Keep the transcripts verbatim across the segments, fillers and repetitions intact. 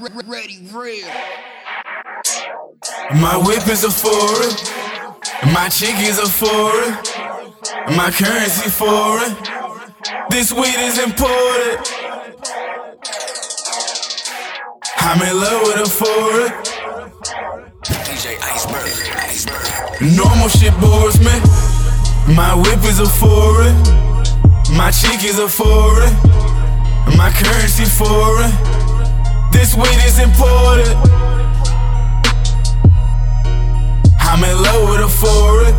Ready, real. My whip is a foreign, my chick is a foreign, my currency foreign, this weed is imported. I'm in love with a foreign. D J Iceberg, Iceberg. Normal shit bores me. My whip is a foreign, my chick is a foreign, my currency foreign, this weed is imported. I'm in love with a foreign.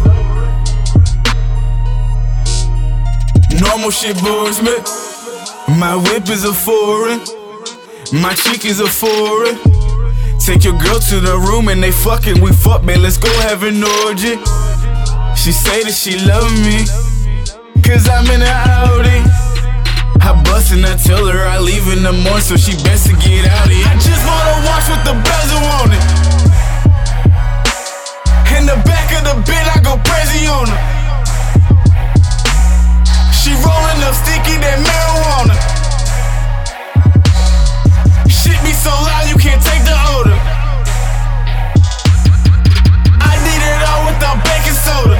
Normal shit bores me. My whip is a foreign, my chick is a foreign. Take your girl to the room and they fucking, we fuck, man, let's go have an orgy. She say that she love me, cause I'm in an Audi. I bust and I tell her I leave in the morning, so she best to get out of here. I just wanna watch with the bezel on it. In the back of the bed, I go crazy on her. She rolling up sticky, that marijuana. Shit be so loud, you can't take the odor. I need it all without baking soda.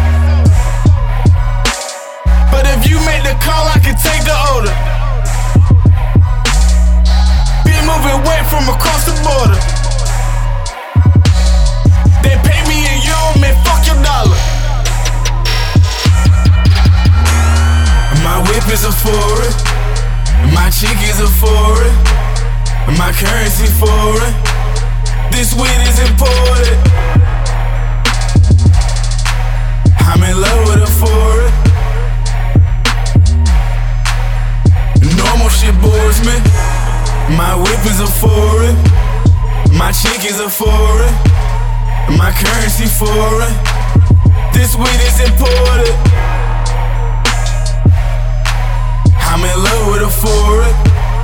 But if you make the call, I can take the odor. Be moving weight from across the border. They pay me in euro, man, fuck your dollar. My whip is a foreign, my chick is a foreign, my currency foreign, this weed is imported. I'm in love with a foreign. Normal shit bores me. My whip is a foreign, my chick is a foreign, my currency foreign, this weed is imported. I'm in love with a foreign.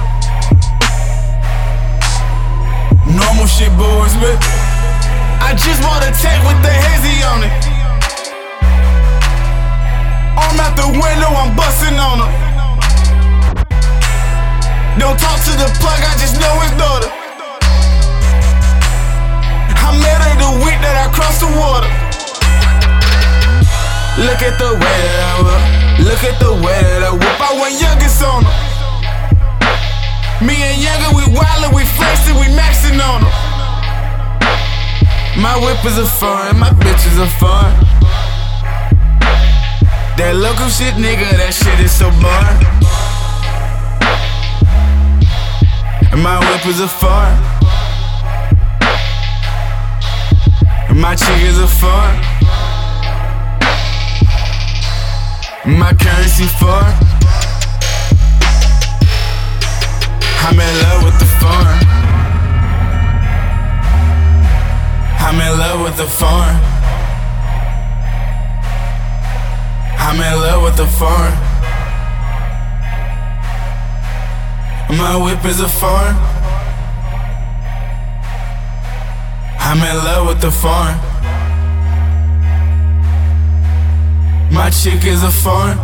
Normal shit bores me. I just want a tank with the hazy on it. Arm out the window, I'm busting on her. Don't talk to the plug, I just know his daughter. I met her the week that I crossed the water. Look at the way that I whip, look at the way that I whip. I went youngest on her. Me and younger, we wildin', we flexin', we maxin' on her. My whip is a foreign, my bitch is a foreign. That local shit, nigga, that shit is so boring. My whip is a foreign, my chick is a foreign, my currency foreign. I'm in love with the foreign. I'm in love with the foreign. I'm in love with the foreign. My whip is a foreign. I'm in love with the foreign. My chick is a foreign.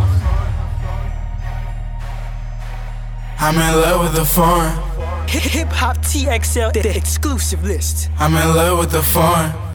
I'm in love with the foreign. Hip Hop T X L, the exclusive list. I'm in love with the foreign.